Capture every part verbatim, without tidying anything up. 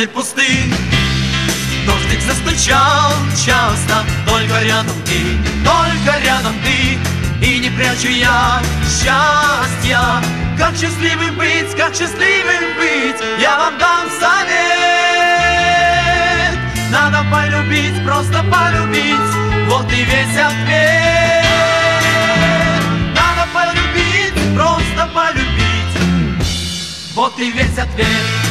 улицы пусты, дождик застучал часто. Только рядом ты, только рядом ты, и не прячу я счастья. Как счастливым быть, как счастливым быть, я вам дам совет. Надо полюбить, просто полюбить, вот и весь ответ. Надо полюбить, просто полюбить, вот и весь ответ.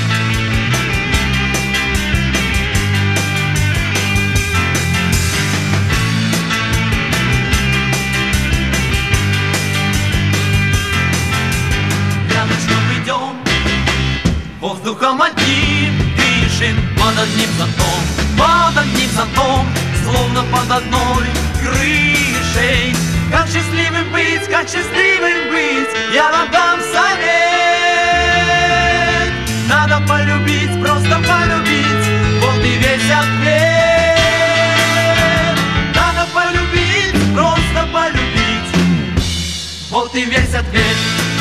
Воздухом одним дышим, под одним зонтом, под одним зонтом, словно под одной крышей. Как счастливым быть, как счастливым быть, я вам дам совет. Надо полюбить, просто полюбить, вот и весь ответ. Надо полюбить, просто полюбить, вот и весь ответ.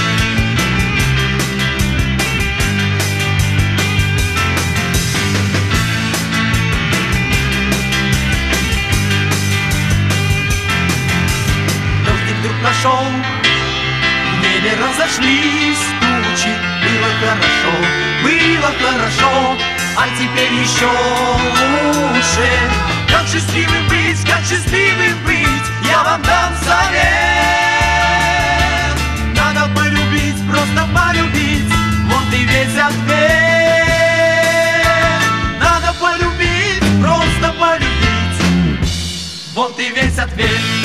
Нашел, в небе разошлись тучи. Было хорошо, было хорошо, а теперь еще лучше. Как счастливым быть, как счастливым быть, я вам дам совет. Надо полюбить, просто полюбить, вот и весь ответ. Надо полюбить, просто полюбить, вот и весь ответ.